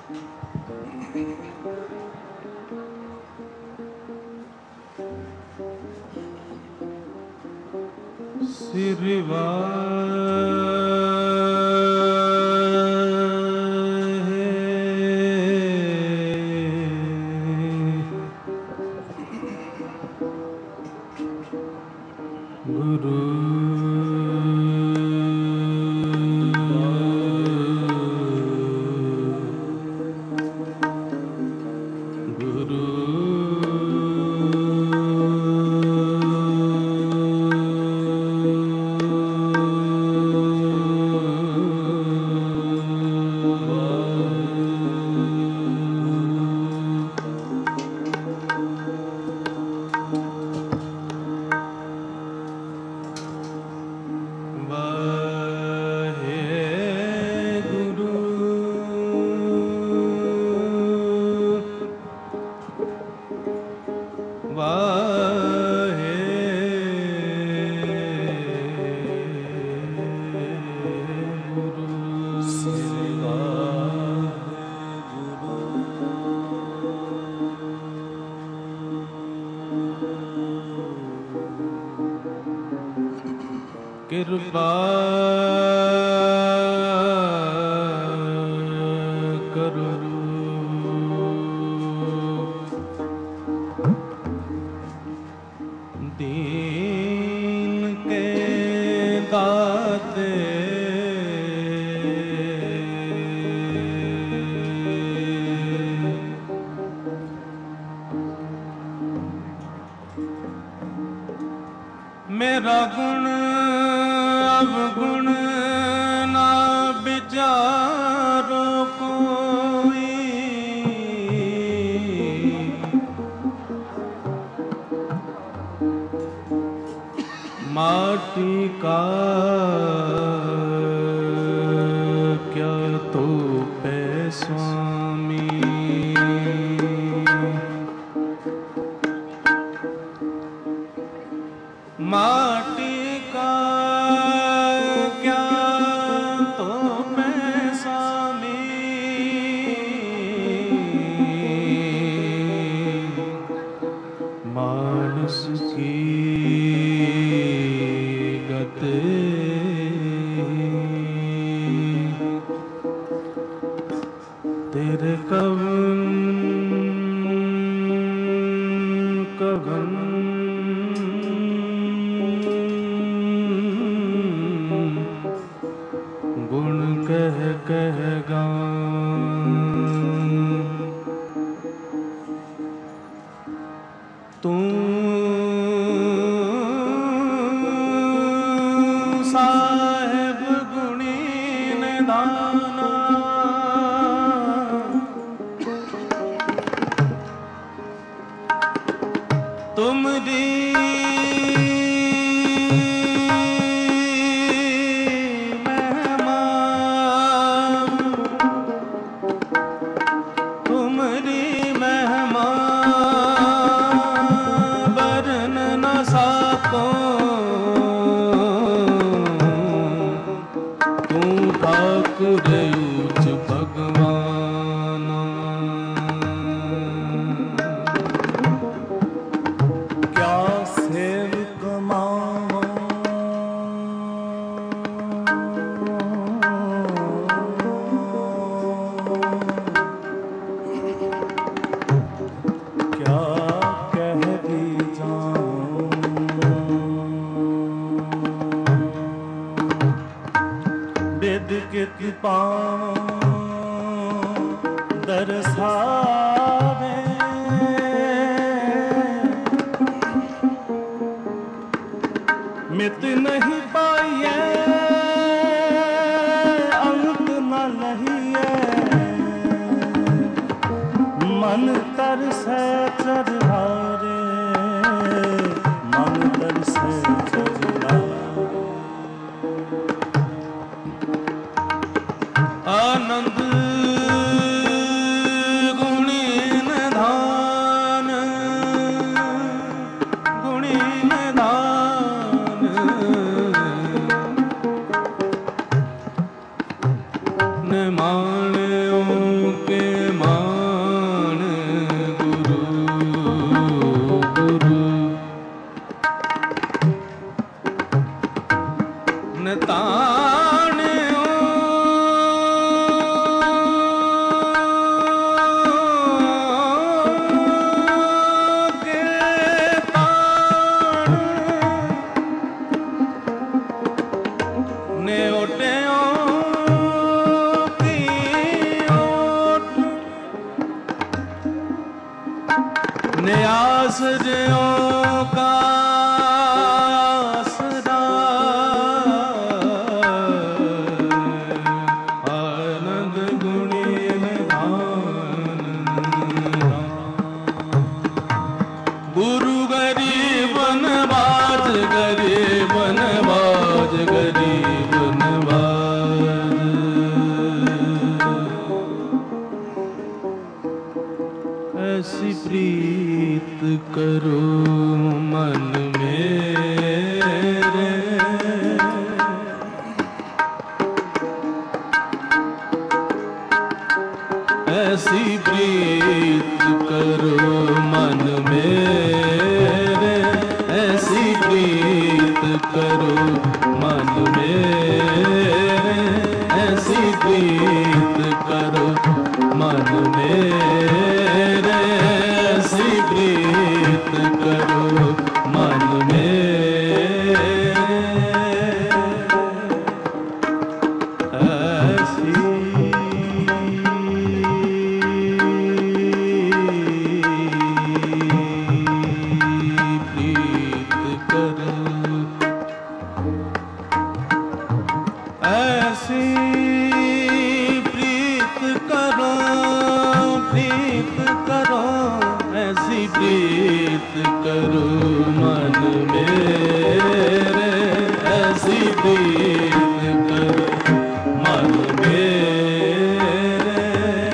कृपा करो दीन के दाते मेरा गुण अवगुण ना विचारो कोई, माटी का क्या तो पे स्वामी, माटी का क्या तो मैं स्वामी, मानस की गते तेरे कवन कवन गुण कह कह गाऊं, तू साहेब गुणी निधाना, तुमरी ऊच भगवान क्या सेव कमाओ, क्या कह भी जाऊं, वेद कित पाऊं दरसावे, मित नहीं पाइए अंत न लहिए, मन तरसे चरहारे, मन तरसे चरहारे, आनंद गुणी निधान, गुणी निधान, निमाणियों के न्यास ज्यों का आसरा, आनंद गुणी निधान। गुरु गरीब नवाज, गरीब नवाज, गरीब नवाज। ऐसी प्रीत करो मन मेरे, ऐसी प्रीत करो मन मेरे, ऐसी प्रीत करो मन मेरे, ऐसी प्रीत करो मन मेरे, ऐसी प्रीत करो मन मेरे, ऐसी प्रीत करो, ऐसी प्रीत करो, प्रीत करो, ऐसी प्रीत करो मन मेरे, ऐसी प्रीत करो मन मेरे।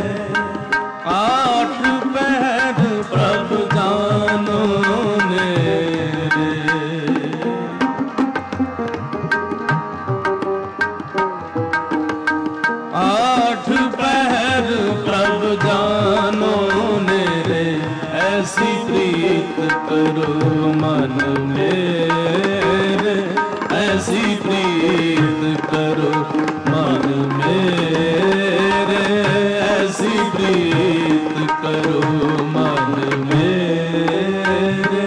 आठ पहर प्रभु जानो मेरे, आठ पहर प्रभु जानो मेरे, ऐसी प्रीत करो मन मेरे, ऐसी प्रीत करो मन मेरे, ऐसी प्रीत करो मन मेरे।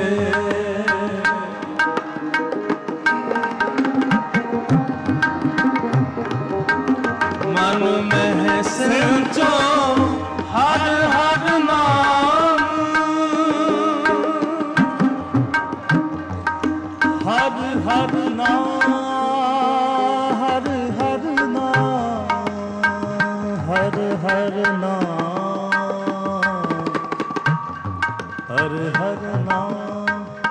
मन में सिंचो हर हर नाम, हर हर नाम, हर हर नाम, हर हर नाम, हर हर नाम,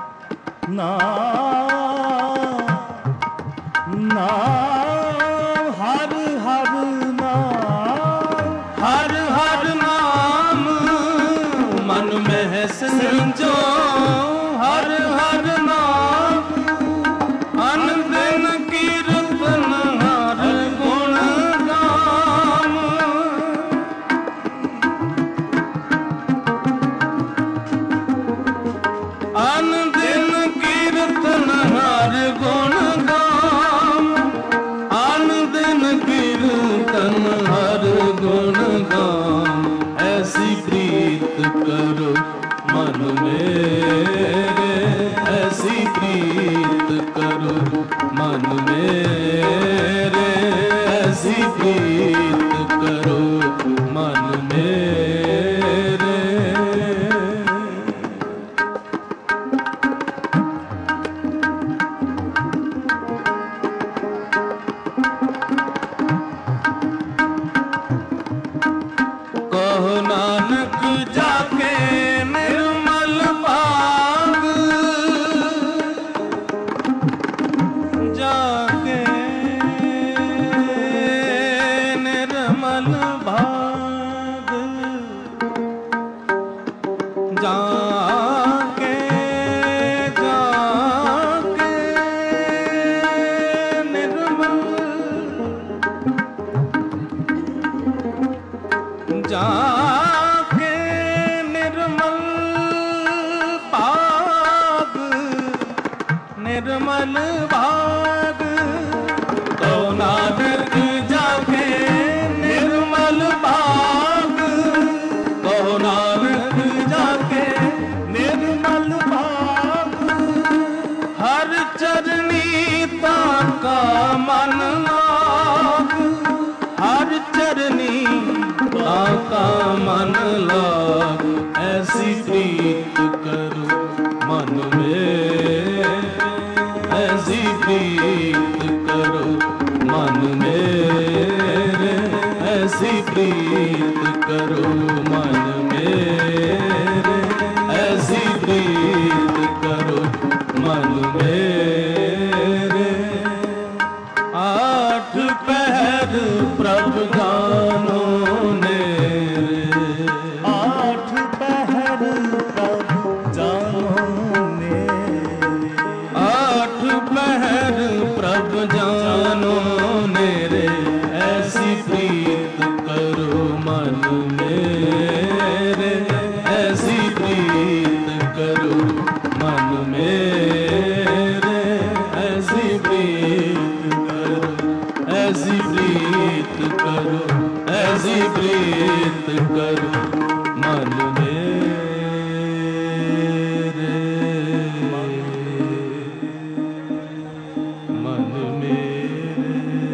नाम नाम, हर हर नाम, हर हर नाम। मन में सिंचो हर हर नाम, अनदिन कीर्तन हर गुण गाम। अनदिन कीर्तन हर गुण गाम, अनदिन कीर्तन हर गुण गाम। ऐसी प्रीत करो मन मेरे, ऐसी प्रीत करो मन मेरे, ऐसी प्रीत करो मन मेरे। कहो नानक जाके निर्मल भाग, जाके निर्मल भाग, जाके जाके निर्मल, जाके निर्मल भाग, निर्मल भाग। तो नानक जाके निर्मल भाग, तो नानक जाके निर्मल भाग। हर चरनी ताका मन लाग, हर चरनी ताका मन लाग। ऐसी प्रीत प्रीत करो मन मेरे, ऐसी प्रीत करो मन मेरे, ऐसी प्रीत करो मन मेरे। आठ पहर प्रभु जानो नेरे, आठ पहर प्रभु जानो नेरे, आठ पहर प्रभु जानो नेरे, ऐसी प्रीत करो मन मेरे, ऐसी प्रीत करो मन मेरे, ऐसी प्रीत करो, ऐसी प्रीत करो, ऐसी प्रीत करो मन मेरे, मन मेरे।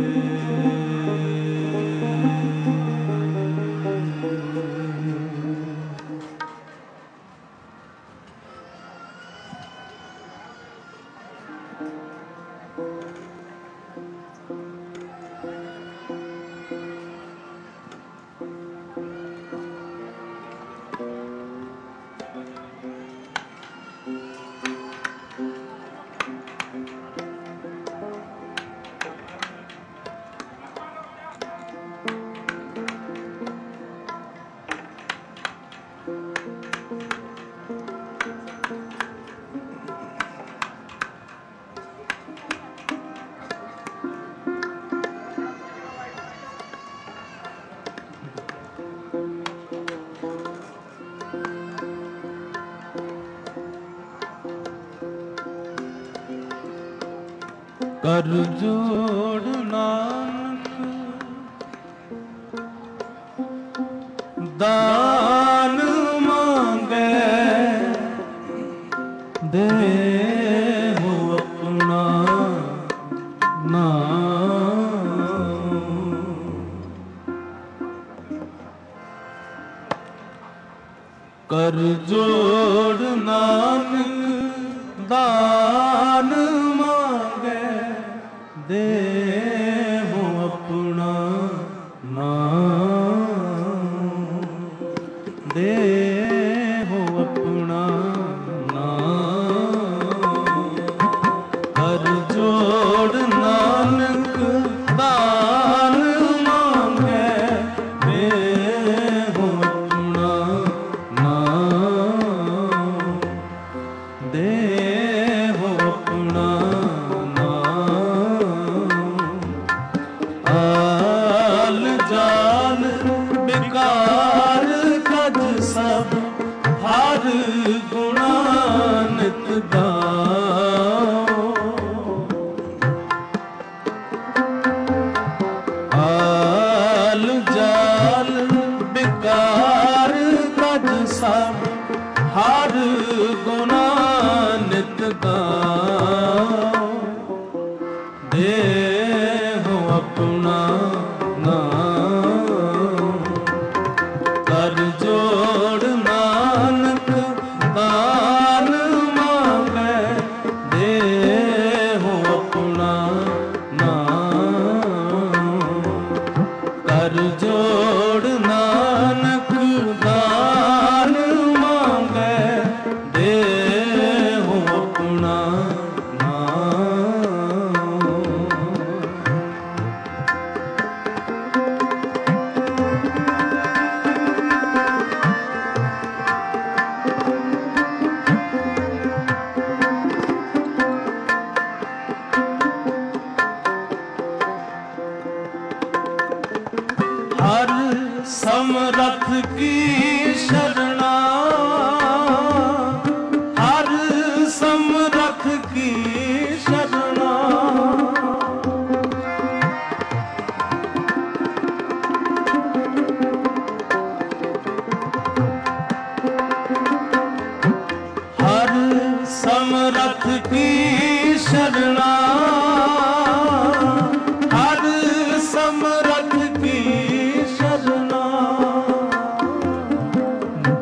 कर जोड़ नानक दान मांगे, दे हो अपना नाम। कर जोड़ नानक दान मांगे, दे हो अपना नाम, दे हो अपना नाम। कर जोड़ नानक दान मांगे, दे हो अपना नाम, दे हो अपना आल जाल बेकार कज सब, हर गुणा नित गाओ। आल जाल बेकार कज सब, हर गुणा नित गाओ। दे हो अपना नाम, कर जोड़ नानक दान मांगे, दे हो अपना नाम। कर जोड़ नानक दान मांगे, दे हो अपना हर समरथ की शरणा, हर समरथ की शरणा। हर समरथ की शरणा, हर समरथ की शरणा।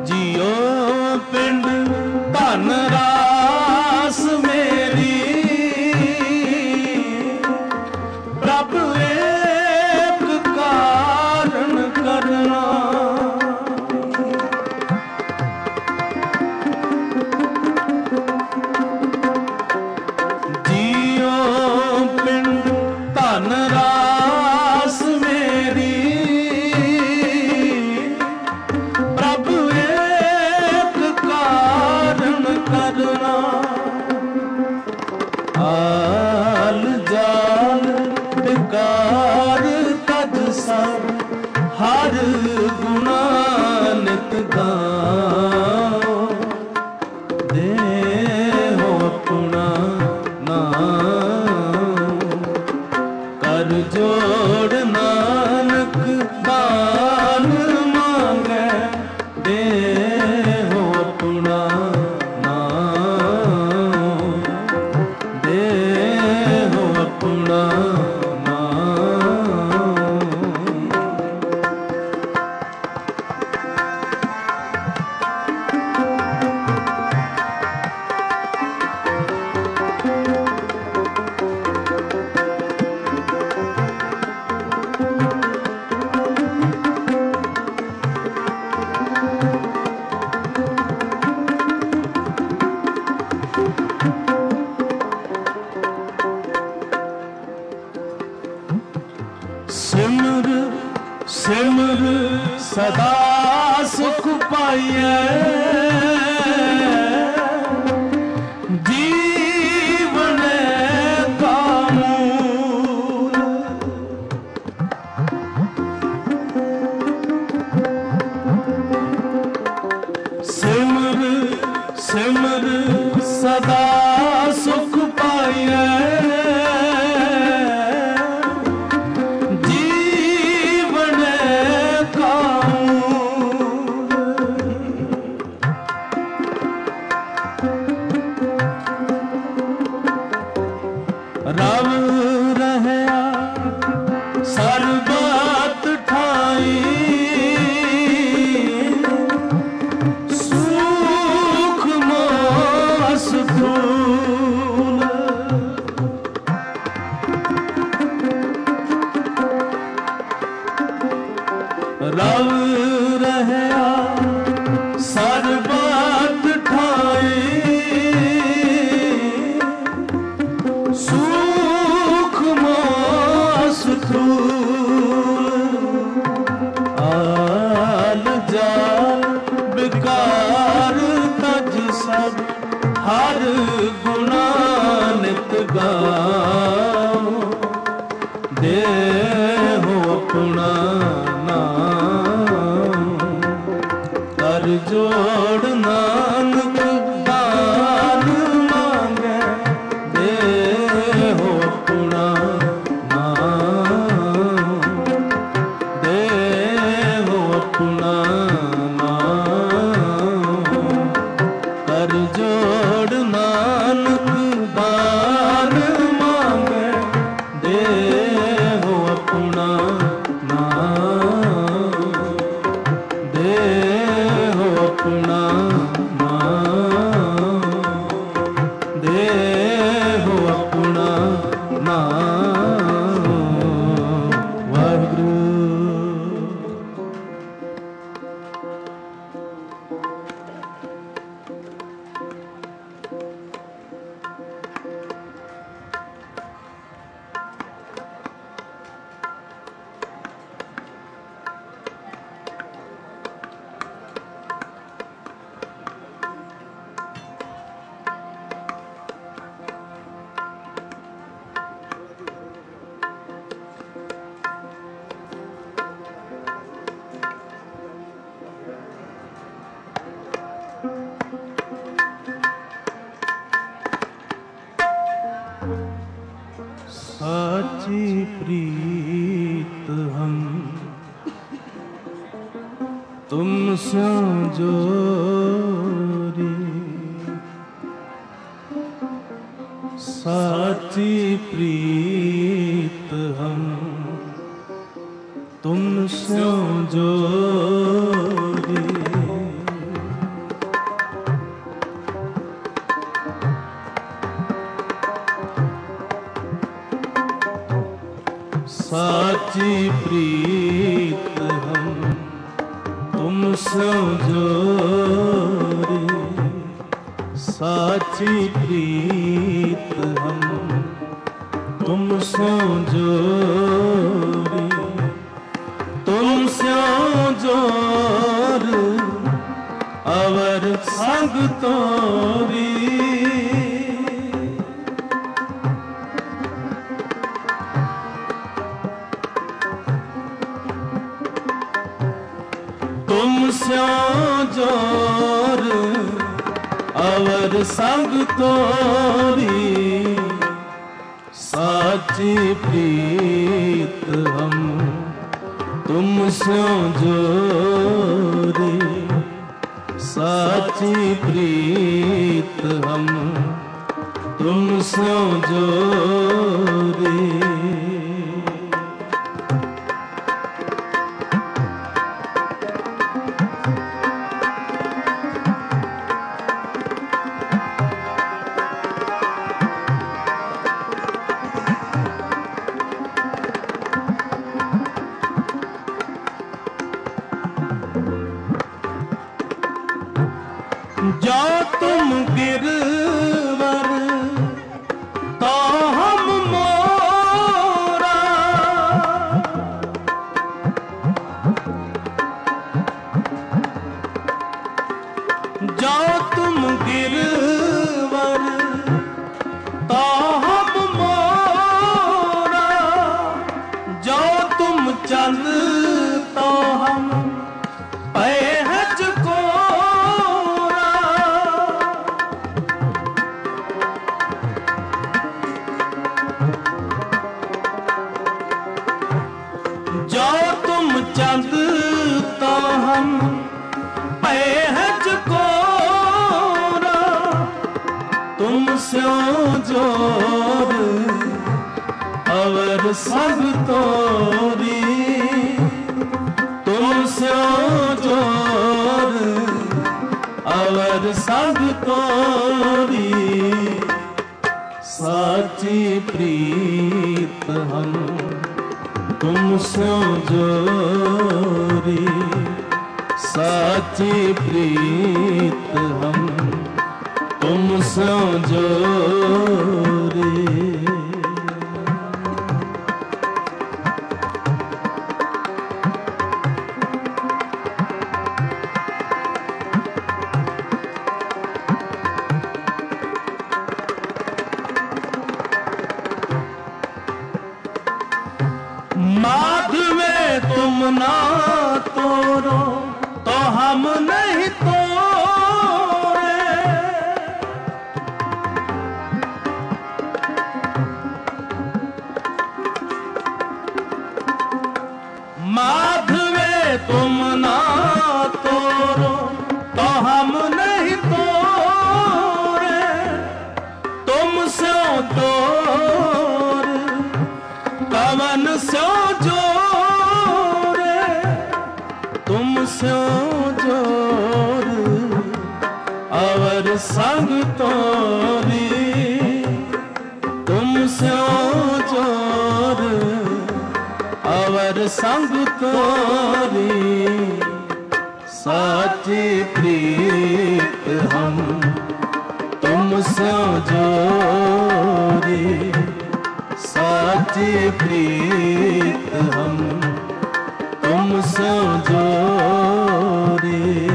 सदा सुख पाइए जीवन का मूल। सिमर सिमर सदा सुख पाइए जीवन का मूल। रव रहया सरबत ठाई सुख मोस स्थूल। रव रहया सरबत ठाई सुख मोस स्थूल। आल जाल विकार तज सब हर गुणा नित गाओ देहो अपना नाम। कर जोड़ नानक दान मांगे देहो अपना नाम। देहो अपना नाम। कर जोड़ नानक दान मांगे देहो अपना नाम। देहो अपना नाम। देहो अपना नाम। वाहिगुरू। साची प्रीत हम तुमसे जोरी। साची प्रीत हम तुमसे जोरी। साची प्रीत हम तुमसे जोरी। साची प्रीत हम तुमसे जोरी। तुमसे जोर अवर संग तोरी। तुमसे जोर अवर संग तोरी। साची प्रीत हम तुमसे जोरी। साची प्रीत हम तुमसे जोरी। जो तुम गिरवर तो हम मोरा। भय है चकोरा तुम स्यो जोर अवर सब तोरी तुम स्यो जोर अवर सब तोरी साची प्रीत हम तुम स्यो जोरी साची प्रीत हम तुम स्यो जोरी माधवे तुम ना तोड़ो तो हम नहीं तोड़े माधवे तुम ना तोड़ो तो हम नहीं तोड़े तुम से तोड़ कवन से जोरे तुम से जोर अवर संग तोरी तुम से जोर अवर संग तोरी साची प्रीत हम तुम से जोरी साची प्रीत हम तुम से जोरी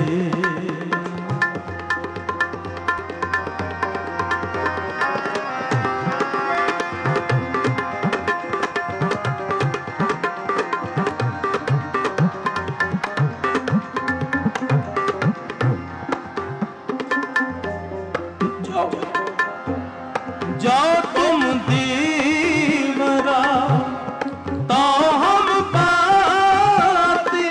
जाओ तुम दीवरा तो हम पाती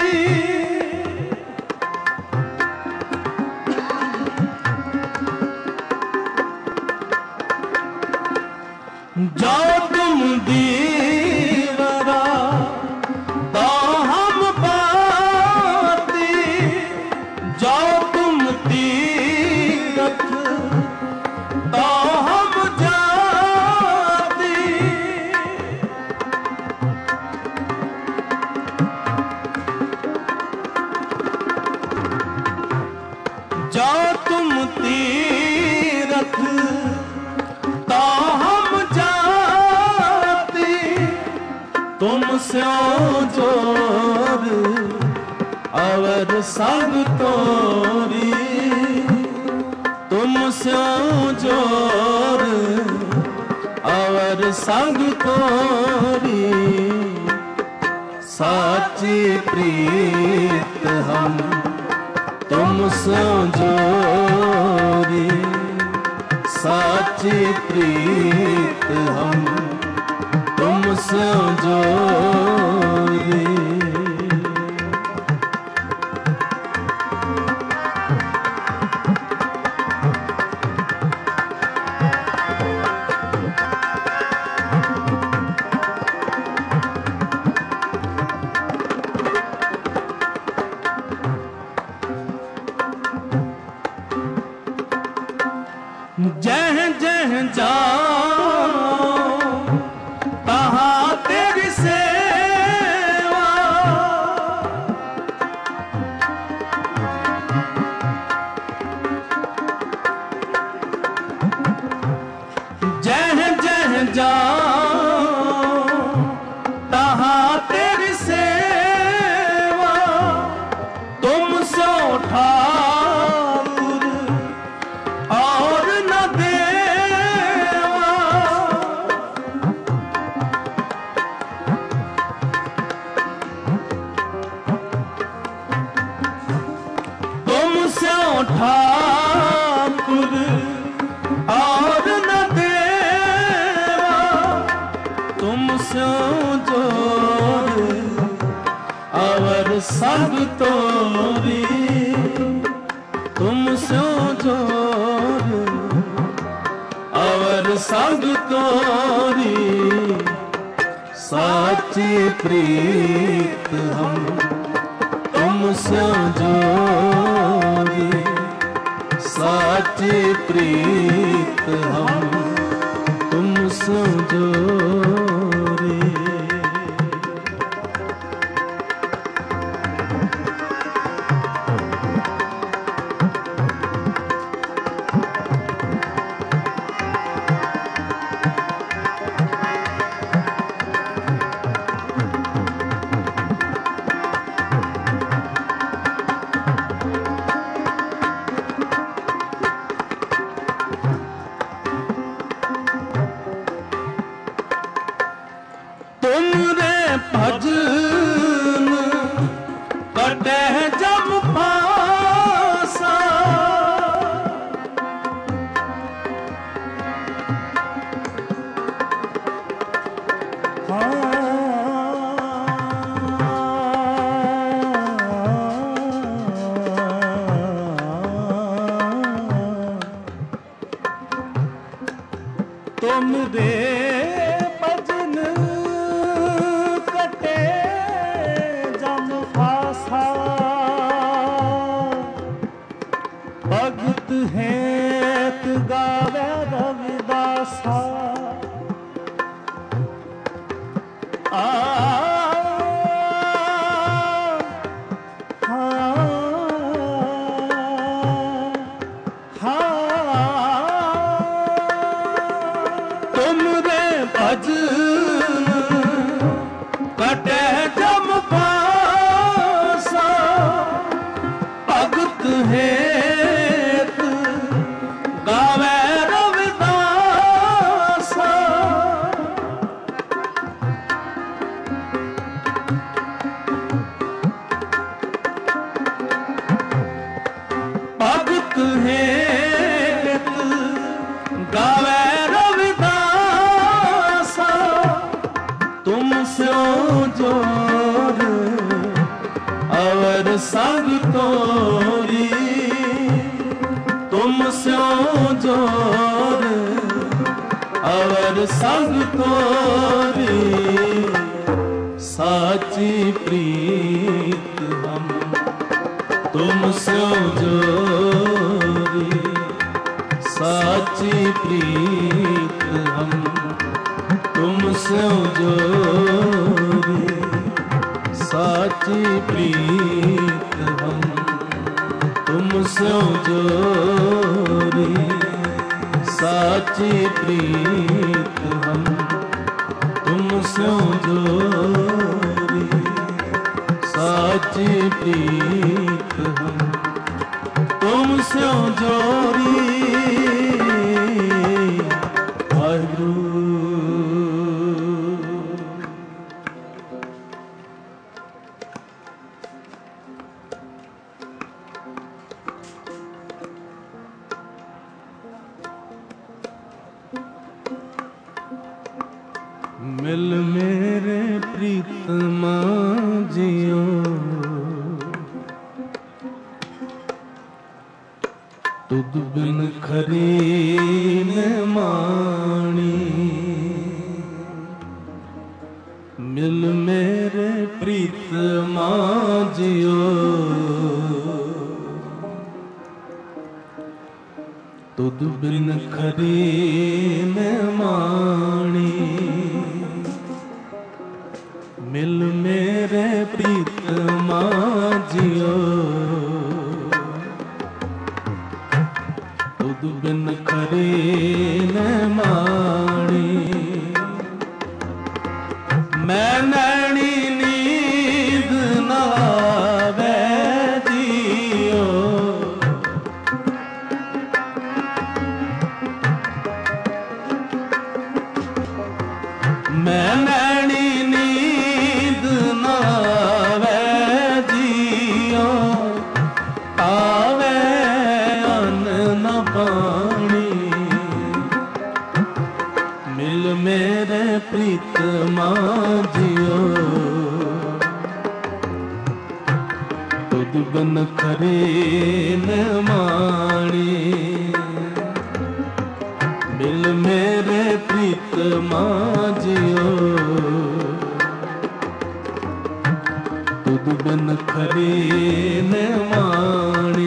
जाओ तुम दीवरा तो हम पाती जाओ तुम तीरथ तो हम जाती जाओ तुम तीरथ तो हम जाती तुम स्यो जोर अवर सब तोरी तुम स्यो जोर अवर संग तोरी साची प्रीत हम तुम स्यो जोरी साची प्रीत हम तुम स्यो जोरी जह जह जाओ तहाँ तेरी सेवा जह जह जाओ तहाँ तेरी सेवा तुम सो ठाकुर और न देवा तुम सो ठाकुर और न देवा तुम सो जोर अवर सब तोरी संग तोरी साची प्रीत हम तुमसे जोड़ी साची प्रीत हम तुमसे जोड़ी तुमरे भजन कटे जब पासा तुमरे भगत हेत गावे रविदासा तुमरे भजन कटे जब पासा भगत है गावे रविदासा भगत है गावे रविदासा तुमसे जोर और संग तोरी तुमसे जोर और संग तोरी साची प्रीत हम तुमसे जोरी साची प्रीत हम तुमसे जोरी साची प्रीत हम तुमसे जोरी साची प्रीत हम तुमसे जोरी साची प्रीत हम तुमसे जोरी वाहिगुरु। मिल मेरे प्रीतमा जियो तुद बिन खरी न माणी मिल मेरे प्रीतमा जियो तुद बिन खरी न माणी मिल मेरे प्रीतमा जियो तुद बिन खरे न माणी मैं नैनी नींद न आवे जियो मैं नैनी नींद न आवे जियो आवे अन्न न पानी मिल मेरे प्रीतमा जियो तुद बिन खरे न माणी मिल मेरे खरी ने माणी।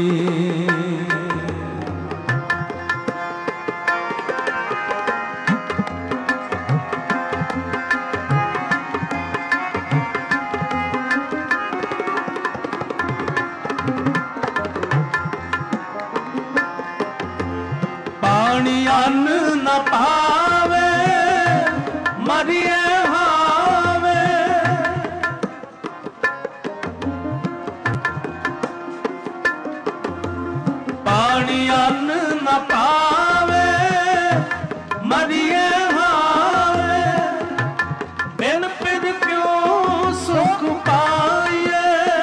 पानी अन्न न पावे मरिए हावे, पानी अन्न न पावे मरिए हावे, बिन पिर क्यों सुख पाइए।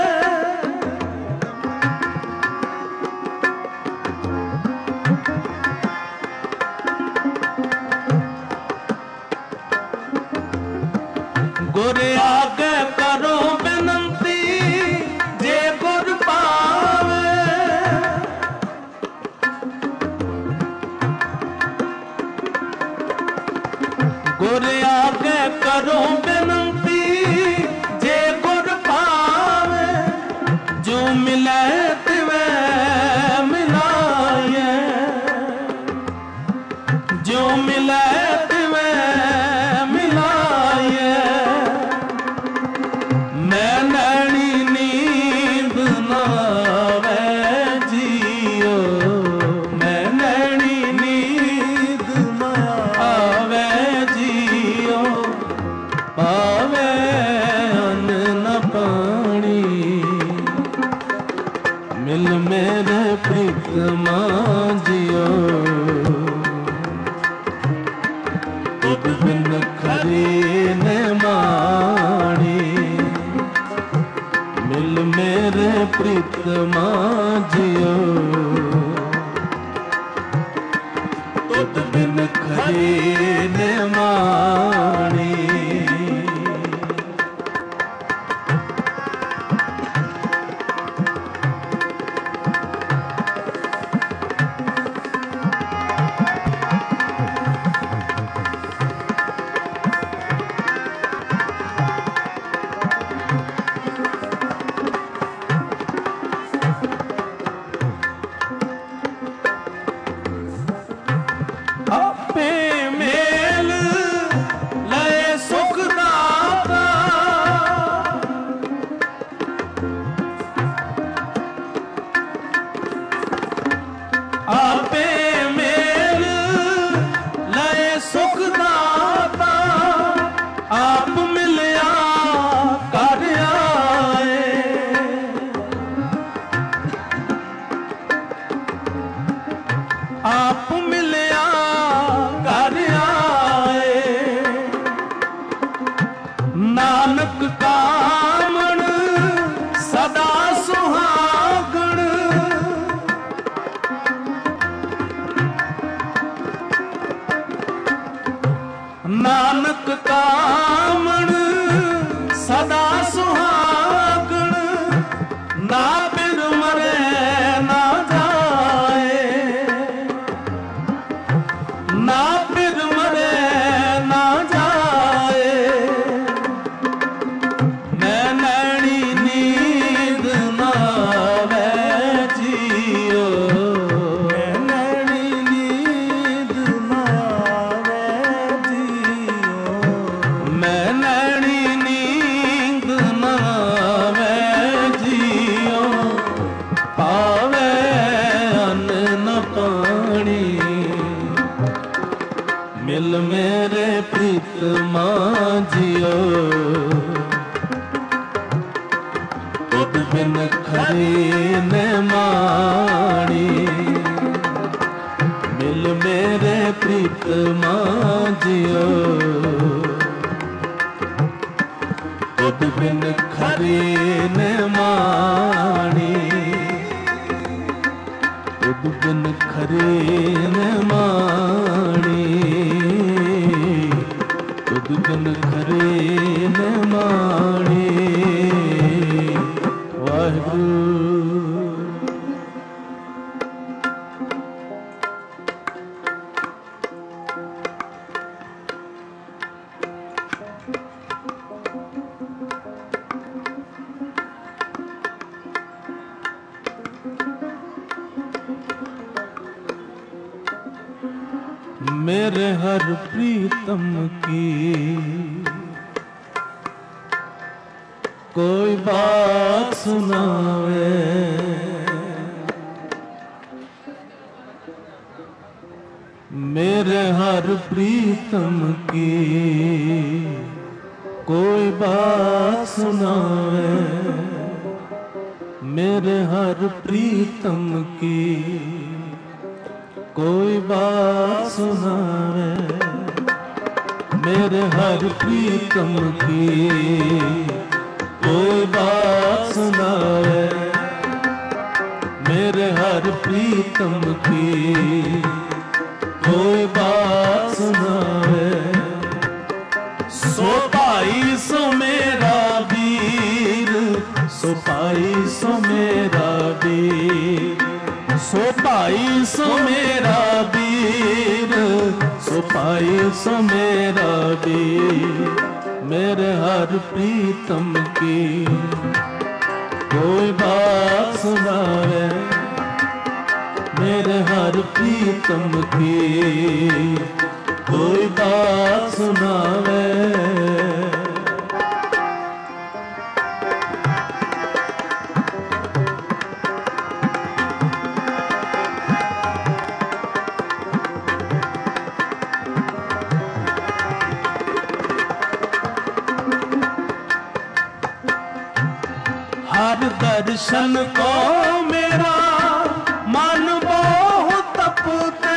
गुर आगे करो बिनती जे गुर पावे, गुर आगे करो बिनती जे गुर पावे, जो मिले तिवे मिलाए, जो मिले तिवे मिलाए। मैं नैनी नींद नावे जियो, मैं नैनी नींद न आवे जियो, पावे अन्न न पानी, मिल मेरे प्रीतमा जियो। तुद बिन खरी ने माणी, मिल मेरे प्रीतमा जियो। तुद बिन खरी ने माणी। आपे मेल लय सुख दाता, आपे मेल लय सुख दाता, आप मिलया कर आए। आप मिलया कर आए, नानक कामण सदा सुहागण, नानक कामण सदा सुहागण, ना बिन मरे ना जाए, ना फिर मरे ना जाए। मैं नैनी नींद नावे जियो, मैं नैनी नींद नावे जियो, मैं नैनी नींद नावे जियो, पावे अन्न न पानी, मिल मेरे प्रीतमा जियो। तुद बिन खरी ने माणी, मिल मेरे प्रीतमा जियो। तुद बिन खरी ने माणी, तुद बिन खरी ने माणी, तुद बिन खरी ने माणी। वाहिगुरू। मेरे हर प्रीतम की कोई बात सुनावे। मेरे हर प्रीतम की कोई बात सुनावे। मेरे हर प्रीतम की कोई बात सुनावे। मेरे हर प्रीतम की कोई बात सुनावे। मेरे हर प्रीतम की कोई बात सुनावे। सो भाई सो मेरा वीर, सो भाई सो मेरा वीर, सो भाई सो मेरा वीर, सो भाई सो मेरा वीर। मेरे हर प्रीतम की कोई बात सुनावे। मेरे हर प्रीतम की कोई बात सुनावे। हर दर्शन को मेरा मन बहुत तपते।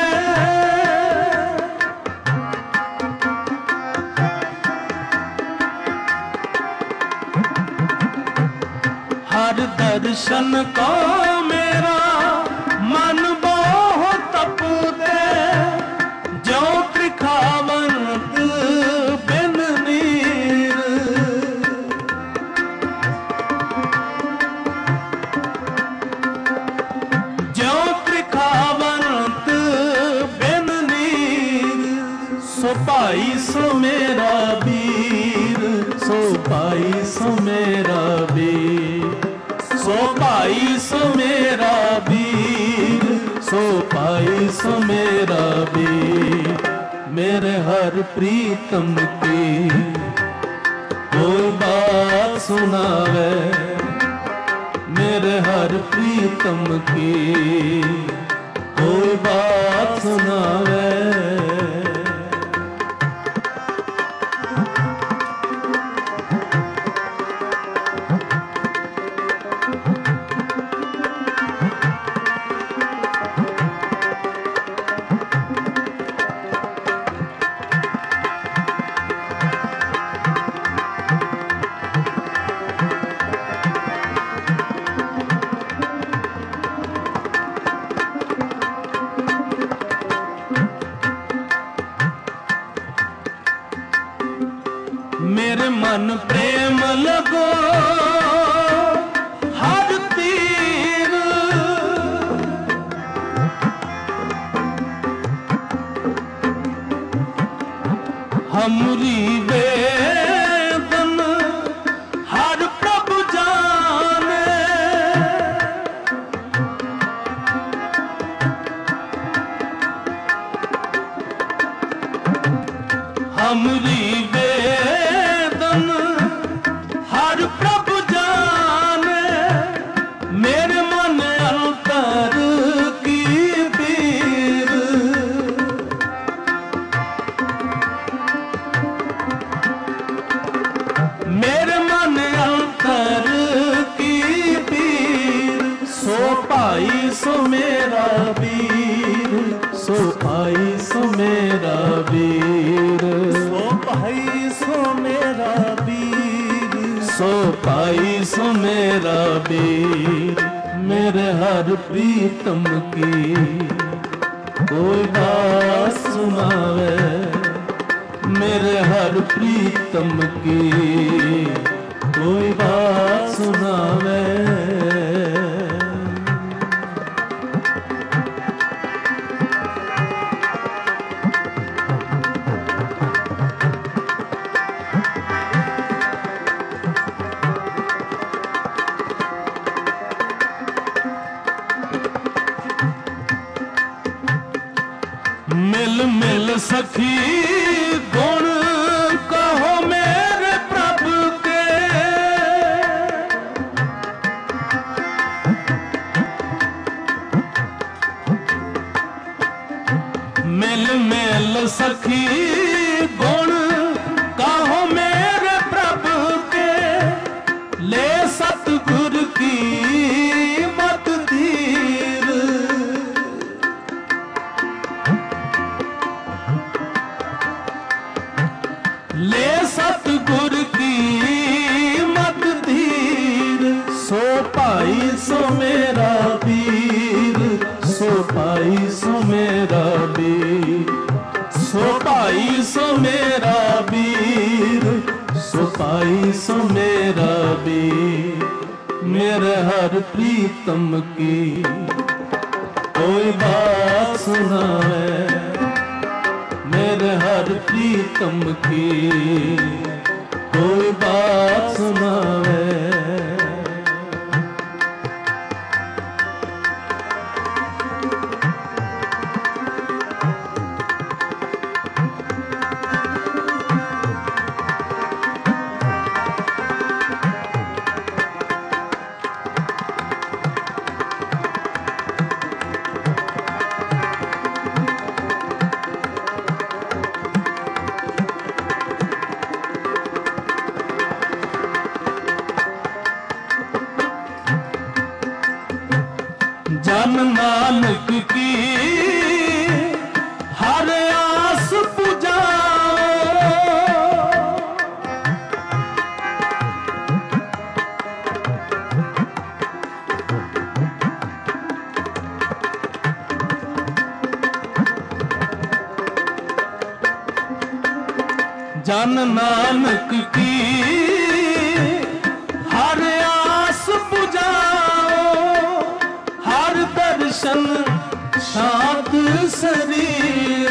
हर दर्शन को मेरा मन बहुत तपते। जो त्रिखावंत बिन नीर, जो त्रिखावंत बिन नीर। सो भाई सो मेरा वीर, सो भाई सो मेरा वीर, सो भाई सो मेरा वीर, सो भाई सो मेरा वीर। मेरे हर प्रीतम की कोई बात सुनावे। मेरे हर प्रीतम की कोई बात सुनावे। मेरे मन प्रेम लगो हर तीर। हमरी वेदन हर प्रभु जाने। हमरी वेदन हर प्रभु जाने। मेरे मन अंतर की पीर। मेरे मन अंतर की पीर। सो भाई सो मेरा वीर, सो भाई सो मेरा वीर, सो भाई सो मेरा वीर, सो भाई सो मेरा वीर। मेरे हर प्रीतम की कोई बात सुनावे। मेरे हर प्रीतम की कोई बात सुनावे। मिल मिल सखी गुण कहो मेरे प्रभु के, मिल मिल सखी गुण कहो मेरे प्रभु के, ले सतगुर की मत धीर, ले सतगुर की मत धीर, सो पाई सो मेरा वीर, सो पाई सो मेरा वीर, सो पाई सो मेरा वीर, सो पाई सो मेरा वीर, मेरे हर प्रीतम की कोई बात सुनावे, मेरे हर प्रीतम की कोई बात सुनावे। जन नानक की हर आस पुजाओ, जन नानक की हर आस पुजाओ, हर दर्शन शांत शरीर,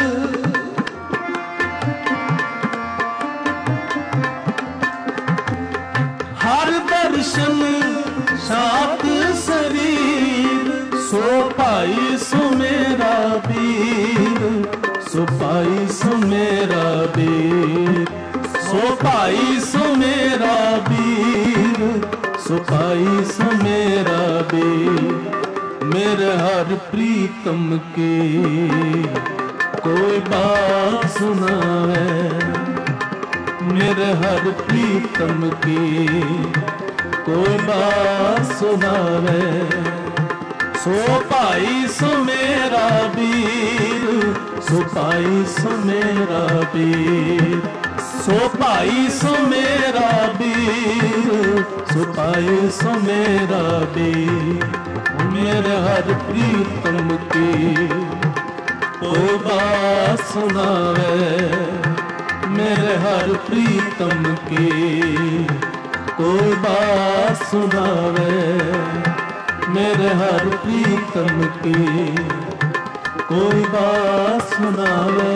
हर दर्शन शांत शरीर, सो पाई सो मेरा वीर, सो पाई सो मेरा वीर, सो पाई सो मेरा वीर, सो पाई सो मेरा वीर, मेरे हर प्रीतम की कोई बात सुनावे, मेरे हर प्रीतम की कोई बात सुनावे, सो पाई सो मेरा वीर, सो पाई सो मेरा वीर, सो पाई सो मेरा वीर, सो पाई सो मेरा वीर, मेरे हर प्रीतम की कोई बात सुनावे, मेरे हर प्रीतम की कोई बात सुनावे, मेरे हर प्रीतम की कोई बात सुनावे।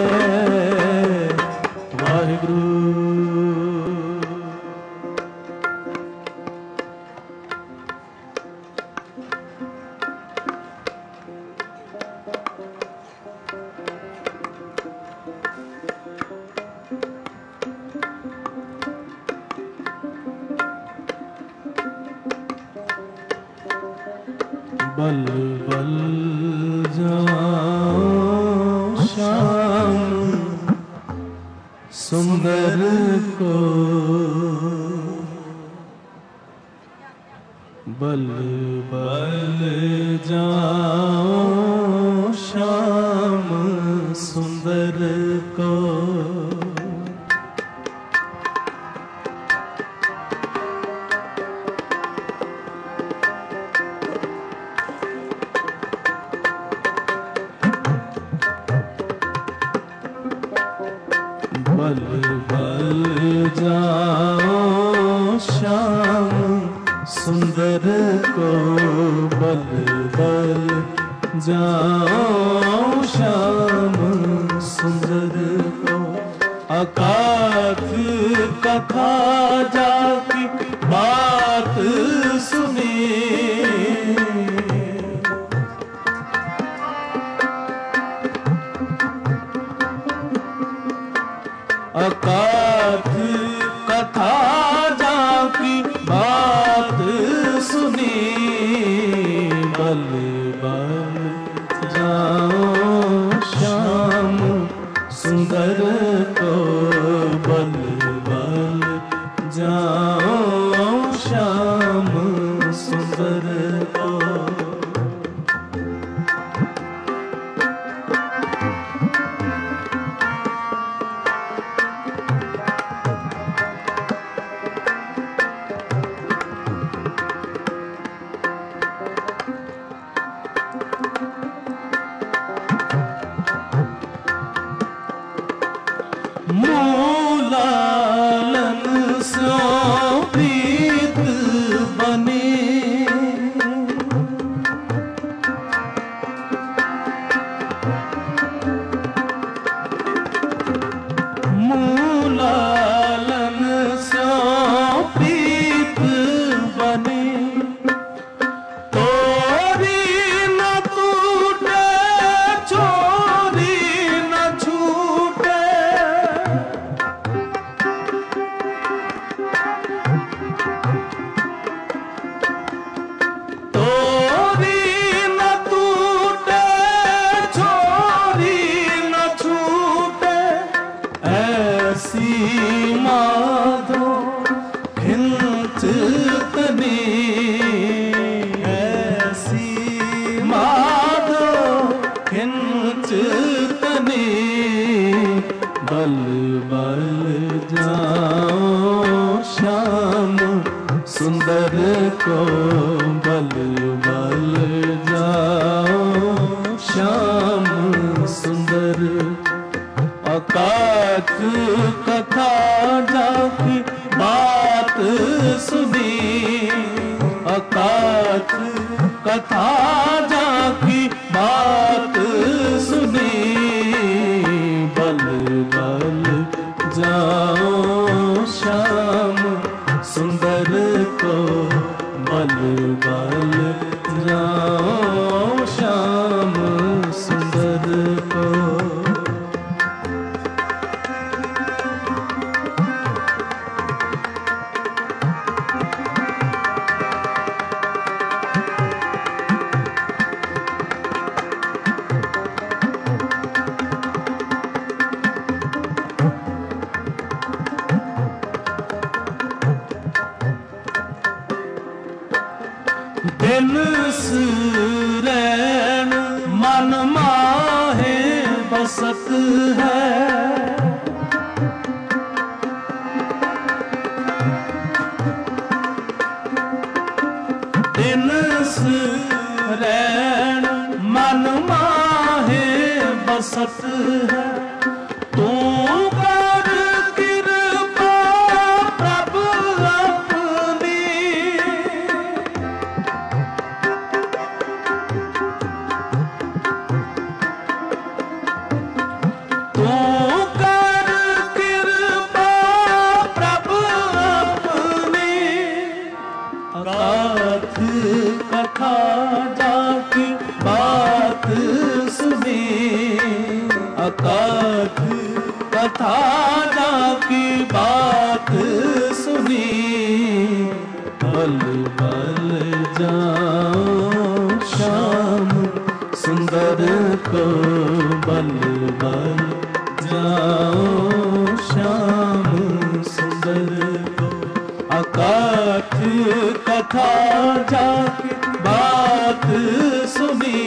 वाहिगुरु। बल बल जाओ श्याम सुंदर को, बल बल जाओ श्याम सुंदर को, बल बल जाओ श्याम सुंदर को, बल बल जाओ श्याम सुंदर को, अकाथ कथा जाकी बात सुनी, अकाथ कथा जाकी बात सुनी, बल बल जाओ श्याम सुंदर को, बल बल जाओ श्याम सुंदर को। मूलालन सो प्रीत बने, मूलालन सो प्रीत बने, तोरी न टूटे छोरी न छूटे, तोरी न टूटे छोरी न छूटे, ऐसी माधो खिंचतनी, ऐसी माधो खिंचतनी, बल बल जाओ श्याम सुंदर को, बल बल जाओ श्याम सुंदर। अकाथ कथा जाकी बात सुनी, अकाथ कथा जाकी बात सुनी, बल बल जाओ श्याम सुंदर को, बल बल जाओ श्याम सुंदर को। दिन सुरैन मन माहे बसत है, दिन सुरैन मन माहे बसत है, तू कर कृपा प्रभु अपनी, तू कर कृपा प्रभु अपनी, अकाथ कथा जाकी बात सुनी, अकाथ कथा जाकी बात सुनी, बल बल जाओ श्याम सुंदर को, बल बल जाओ श्याम सुंदर को। अकाथ कथा जाकी बात सुनी,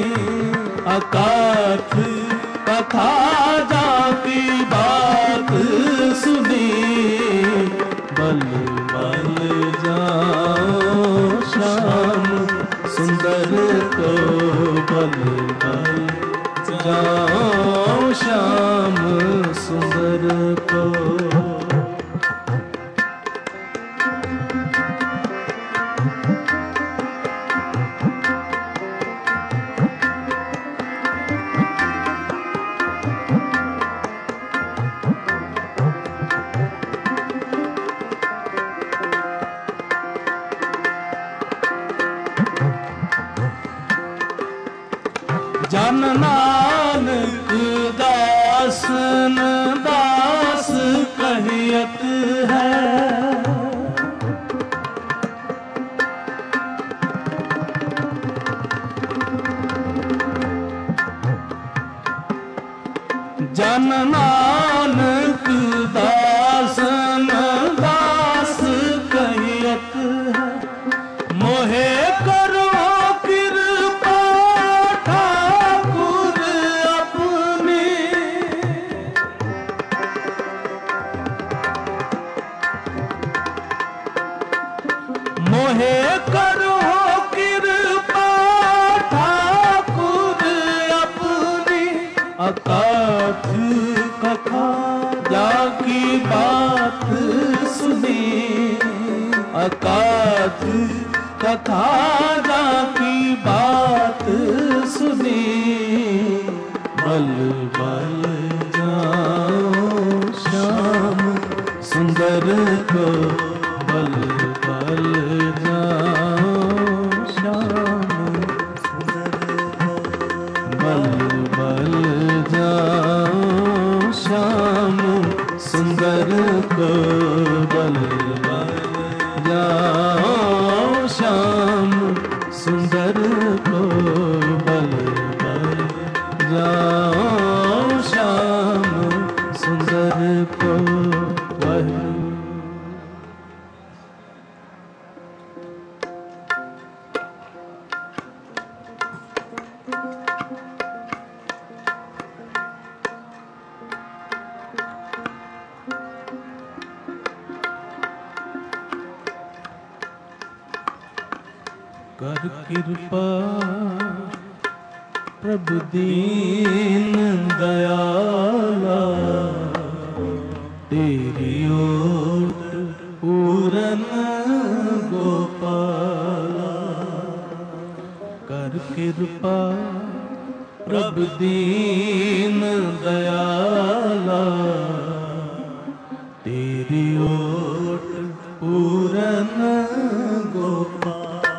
अकाथ कथा जाकी बात सुनी, बल बल जाओ श्याम सुंदर को, बल बल जाओ श्याम सुंदर को। जन नानक दासन दास कहियत है। जन नानक दासन दास कहियत है। मोहे करो कृपा ठाकुर अपनी। मोहे करो कृपा ठाकुर अपनी। अकाथ कथा जाकी बात सुनी। अकाथ कथा जाकी बात सुनी। बल बल जाओ श्याम सुंदर को। बल बल जाओ श्याम सुंदर को। बल बल जाओ श्याम सुंदर को। बल बल जाओ श्याम सुंदर को। बल बल जाओ श्याम सुंदर को। वह कर कृपा प्रभु दीन दयाला। तेरी ओट पूरन गोपाला। कर कृपा प्रभु दीन दयाला। तेरी ओट पूरन गोपाला।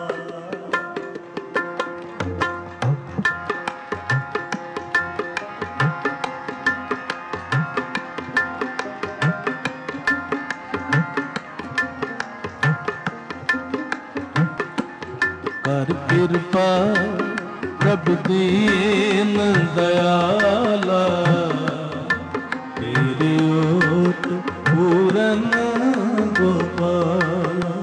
कर कृपा प्रभु दीन दयाला। तेरी ओट पूरन गोपाला।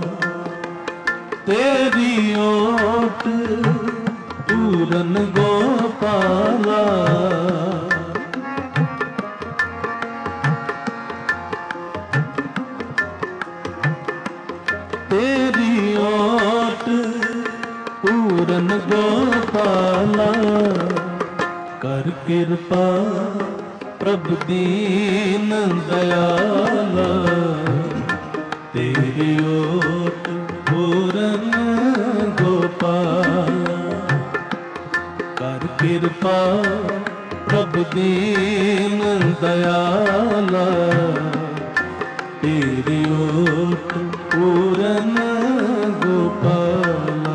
तेरी ओट पूरन गोपाला। तेरी ओट पूरन गोपाला। कर कृपा प्रभु दीन दयाला। तेरी ओट पूरन गोपाला। कर कृपा प्रभु दीन दयाला। तेरी ओट पूरन गोपाला।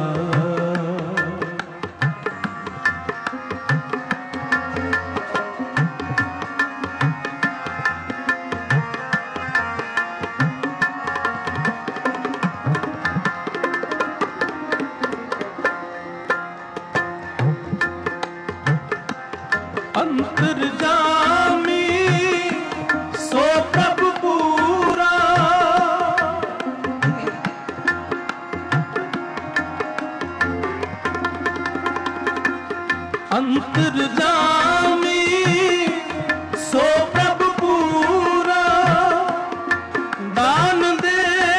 अंतर्जामी सो प्रभु पूरा। अंतर्जामी सो प्रभु पूरा। दान दे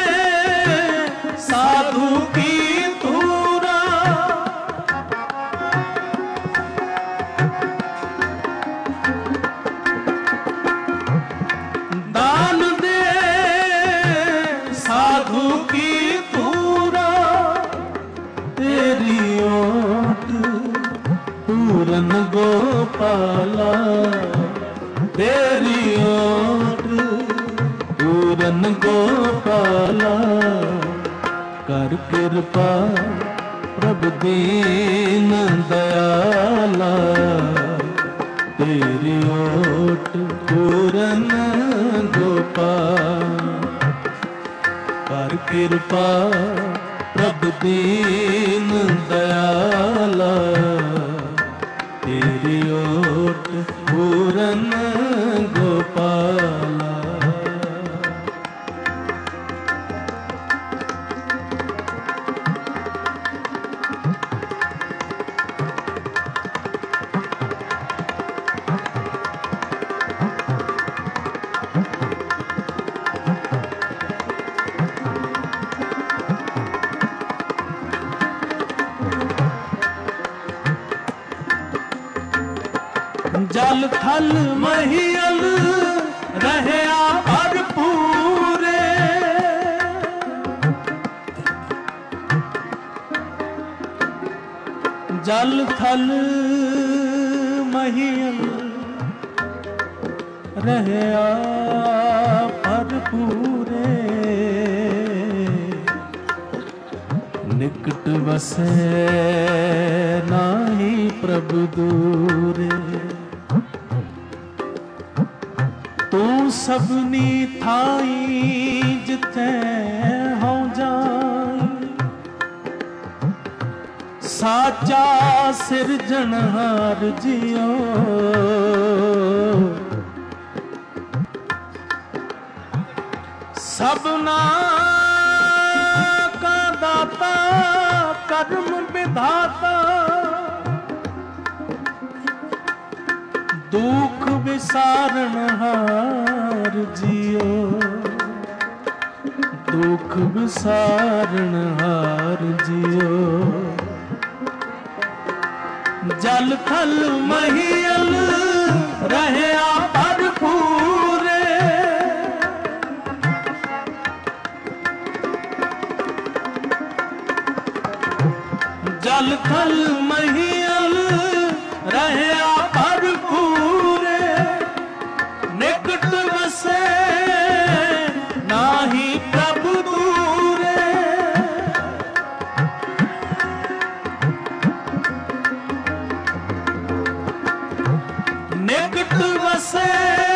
साधु की तूरा। दान दे साधु की तूरा। तेरी ओट पूरन गोपाला। तेरी ओट पूरन गोपाला। कर कृपा प्रभु दीन दयाला। तेरी ओट पूरन गोपाला। कृपा प्रभु दीन दयाला, तेरी ओट पूरन गोपाला। जल थल महियल रहया भरपूरे, जल थल महियल रहया भरपूरे, निकट वसे नाही प्रभु दूरे। तू सबनी थाई जिथे हो जाए, साचा सिरजनहार जियो। सबना का दाता कर्म विधाता, दुख विसारणहार जियो। दुख विसारणहार जियो। जल थल महियल रहया भरपूरे, जल थल महियल रहया भरपूरे, निकट वसे नाही प्रभु दूरे। निकट वसे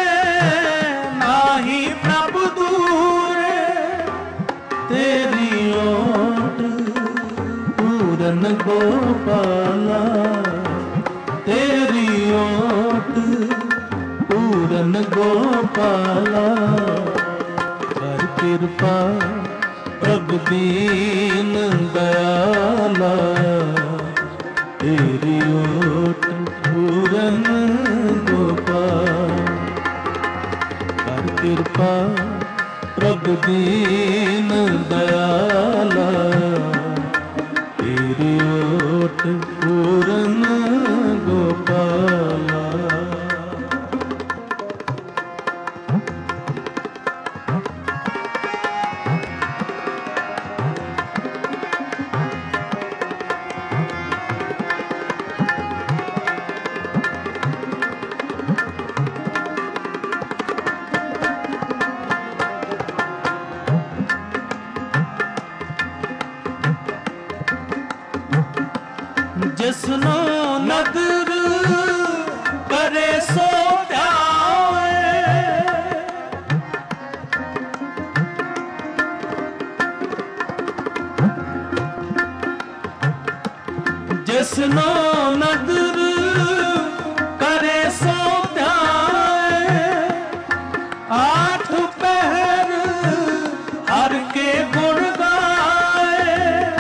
नाही प्रभु दूरे, तेरी ओट पूरन गोपाला, तेरी ओट पूरन गोपाला। कर कृपा प्रभु दीन दयाला, तेरी ओट पूरन गोपाल। कर कृपा प्रभु दीन दयाला, तेरी ओट पूरन गोपाला। जिसनो नदर करे सो प्यावे, जिसनो नदर करे सो प्यावे। आठ पहर हर के गुण गाए,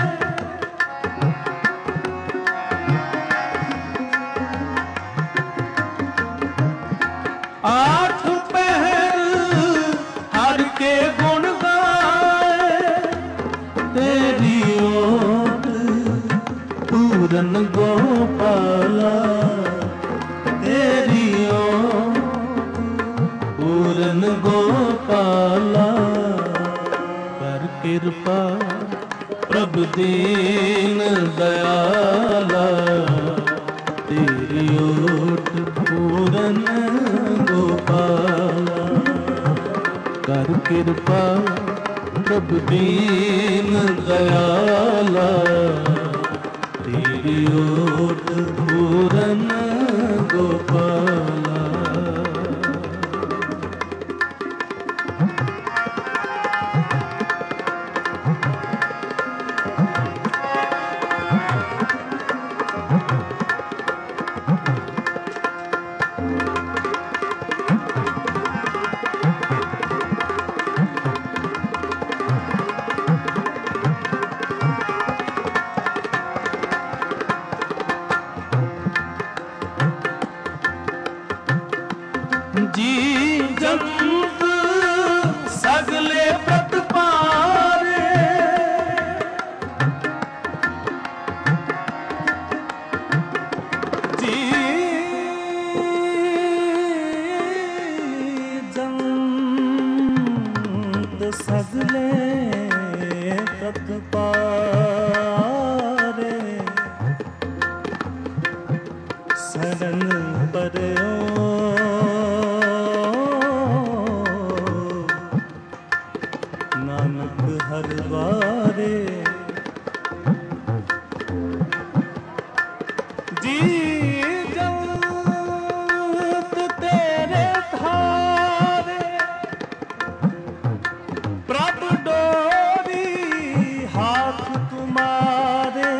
आठ पहर हर के गुण गाए। तेरी ओट पूरन गोपाला, तेरी ओट पूरन गोपाला। कर कृपा प्रभु दीन दयाला, तेरी ओट पूरन गोपाला। कर कृपा प्रभु दीन दयाला, तेरी ओट पूरन गोपाला। ਜੀ ਜੰਤ ਸਗਲੇ ਪ੍ਰਤਪਾਰੇ ਜੀ ਜੰਤ ਸਗਲੇ ਪ੍ਰਤਪਾਰੇ ਸਰਨ ਪਰਿਓ ਨਾਨਕ ਹਰ ਵਾਰੇ ਜੀ ਜੰਤ ਤੇਰੇ ਧਾਰੇ ਪ੍ਰਭ ਡੋਰੀ ਹਾਥ ਤੁਮਾਰੇ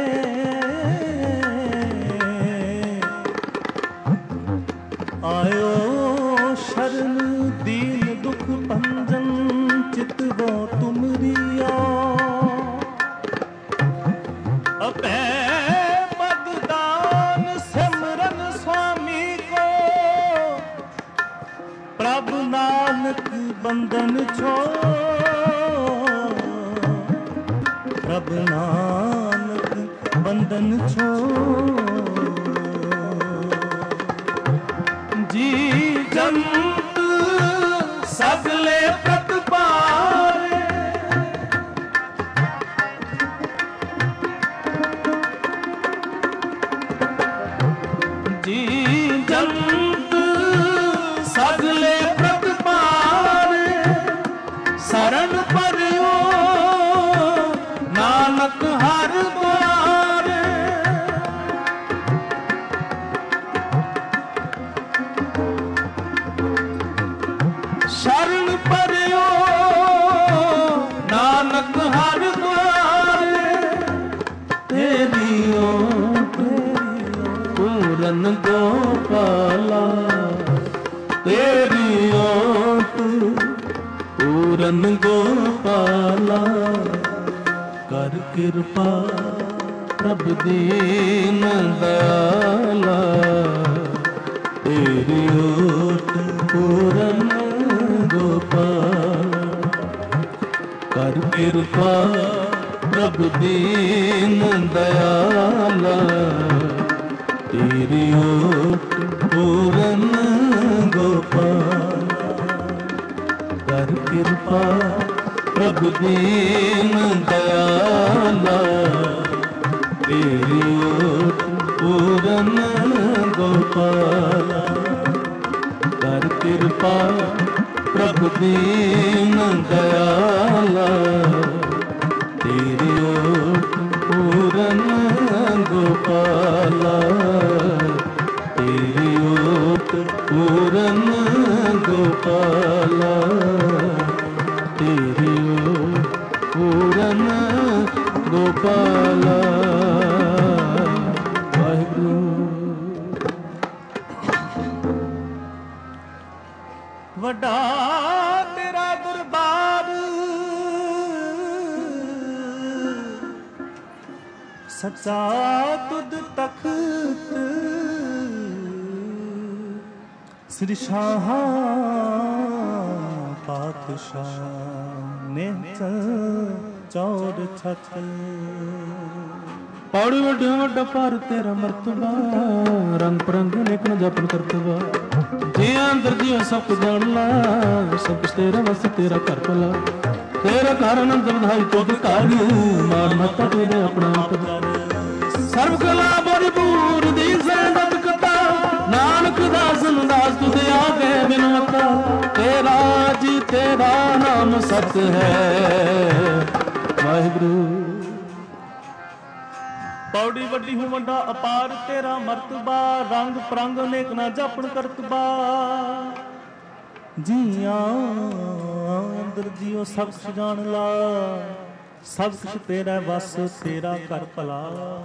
ਆਇਓ ਸ਼ਰਨ ਦੀਨ ਦੁਖ ਭੰਜਨ ਚਿਤਵੋ ਤੁਮਰੀਆ ਅਪੈ ਮਦਦਾਨ ਸਿਮਰਨ ਸੁਆਮੀ ਕੋ ਪ੍ਰਭ ਨਾਨਕ ਬੰਧਨ ਛੋ ਪ੍ਰਭ ਨਾਨਕ ਬੰਧਨ ਛੋ ਜੀ ਜੰਤ ਸਗਲੇ ਪ੍ਰਤਪਾਰੇ ਜੀ ਜੰਤ ਸਗਲੇ ਪ੍ਰਤਪਾਰੇ ਸਰਨ ਪਰਿਓ ਨਾਨਕ ਹਰ ਦੁਆਰੇ ਸ਼ਰਨ ਪਰਿਓ ਨਾਨਕ ਹਰ ਦੁਆਰੇ ਤੇਰੀ ਓਟ ਪੂਰਨ ਗੋਪਾਲਾ ਤੇਰੀ ਓਟ ਪੂਰਨ ਗੋਪਾਲਾ ਕਰ ਕਿਰਪਾ ਪ੍ਰਭ ਦੀਨ ਦਇਆਲਾ ਤੇਰੀ ਓਟ ਪੂਰਨ ਗੋਪਾਲ ਕਰ ਕਿਰਪਾ ਪ੍ਰਭ ਦੀਨ ਦਇਆਲਾ ਤੇਰੀ ਓਟ ਪੂਰਨ ਗੋਪਾਲ ਕਰ ਕਿਰਪਾ ਪ੍ਰਭ ਦੀਨ ਦਇਆਲਾ ਤੇਰੀ ਓਟ ਪੂਰਨ ਗੋਪਾਲ ਕਰ ਕਿਰਪਾ ਪ੍ਰਭ ਦੀਨ ਦਇਆਲਾ ਤੇਰੀ ਓਟ ਪੂਰਨ ਗੋਪਾਲਾ ਤੇਰੀ ਓਟ ਪੂਰਨ ਗੋਪਾਲਾ ਤੇਰੀ ਓਟ ਪੂਰਨ ਗੋਪਾਲਾ ਵਾਹਿਗੁਰੂ। ਵੱਡਾ ਤੇਰਾ ਦਰਬਾਰ ਸੱਚਾ ਤੁਧ ਤਖਤ ਸ੍ਰੀ ਸ਼ਾਹਾਂ ਪਾਤਸ਼ਾਹ ਨੇ ਚੌੜ ਛਤ ਪੌੜੀ ਵੱਡਿਓ ਵੱਡਾ ਭਾਰ ਤੇਰਾ ਮਰਤਬਾ ਰੰਗ ਪਰੰਗ ਨੇਕ ਨ ਜਪਨ ਕਰਤਵਾ ਜੀ ਅੰਦਰ ਜੀ ਸਭ ਕੁਝ ਜਾਣ ਲਾ ਸਭ ਕੁਝ ਤੇਰਾ ਵਸ ਤੇਰਾ ਘਰ ਭਲਾ ਤੇਰਾ ਘਰ ਅਨੰਦ ਵਧਾਈ ਤੁਧ ਘਰ ਮਾਨ ਮਤਾ ਤੇਰੇ ਆਪਣਾ ਪਦਾਰ ਸਰਬ ਕਲਾ ਭਰਪੂਰ ਦੀ ਸੈਂਦਤ ਕਤਾ ਨਾਨਕ ਦਾਸਨ ਦਾਸ ਤੁਧ ਆਗੇ ਬਿਨਵਤਾ ਤੇਰਾ ਜੀ ਤੇਰਾ ਨਾਮ ਸਤ ਹੈ ਵਾਹਿਗੁਰੂ। ਪੌੜੀ ਵੱਡੀ ਹੂੰ ਵੱਡਾ ਅਪਾਰ ਤੇਰਾ ਮਰਤਬਾ ਰੰਗ ਪ੍ਰੰਗ ਅਨੇਕ ਨਾ ਜਾਪਣ ਕਰਤਬਾ ਜੀਆਂ ਅੰਦਰ ਜੀਓ ਸਭ ਕੁਛ ਜਾਣ ਲਾ ਸਭ ਕੁਛ ਤੇਰਾ ਵਸ ਤੇਰਾ ਘਰ ਭਲਾ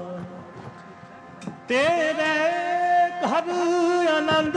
ਤੇਰੇ ਘਰ ਆਨੰਦ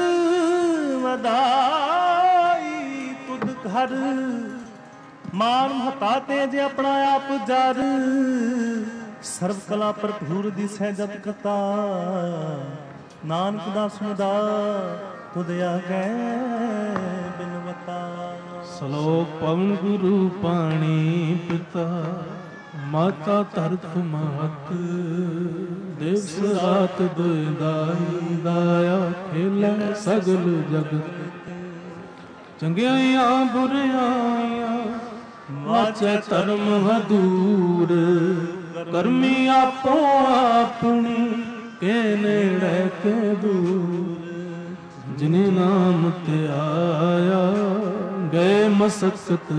ਵਧਾਈ ਤੁਧ ਘਰ ਮਾਨ ਹਤਾ ਤੇ ਜੇ ਆਪਣਾ ਆਪ ਜਰ ਸਰਬ ਕਲਾ ਭਰਪੂਰ ਦੀ ਸਹਿਜਤ ਕਰਤਾ ਨਾਨਕ ਦਾਸ ਦਾ ਖੁਦ ਆਗੇ ਬਿਨਵਤਾ। ਸਲੋਕ ਪਵਨ ਗੁਰੂ ਪਾਣੀ ਪਿਤਾ, ਮਾਤਾ ਧਰਤ ਮਾਤ, ਦਿਵਸ ਰਾਤ ਦੁਇ ਦਾਈ, ਦਾਇਆ ਖੇਲੇ ਸਗਲ ਜਗਤ। ਚੰਗਿਆਈਆਂ ਬੁਰਿਆਈਆਂ ਵਾਚੈ ਧਰਮ ਹਦੂਰ, ਕਰਮੀ ਆਪੋ ਆਪਣੀ ਕੇ ਨੇੜੇ ਕੇ ਦੂਰ। ਜਿਨੇ ਨਾਮ ਤੇ ਆਇਆ ਗਏ ਮਸਕਤ,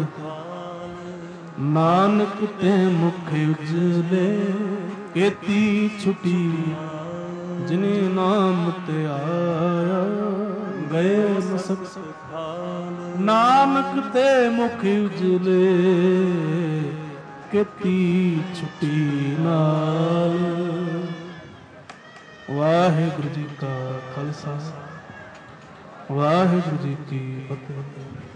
ਨਾਨਕ ਤੇ ਮੁਖ ਉਜਲੇ ਕੀਤੀ ਛੁਟੀ। ਜਿਨੇ ਨਾਮ ਤੇ ਆਇਆ ਗਏ ਮਸਕਤ, ਨਾਨਕ ਤੇ ਮੁਖ ਉਜਲੇ ਕੀਤੀ ਛੁਟੀ ਨਾਲ। ਵਾਹਿਗੁਰੂ ਜੀ ਕਾ ਖਾਲਸਾ, ਵਾਹਿਗੁਰੂ ਜੀ ਕੀ ਫਤਿਹ।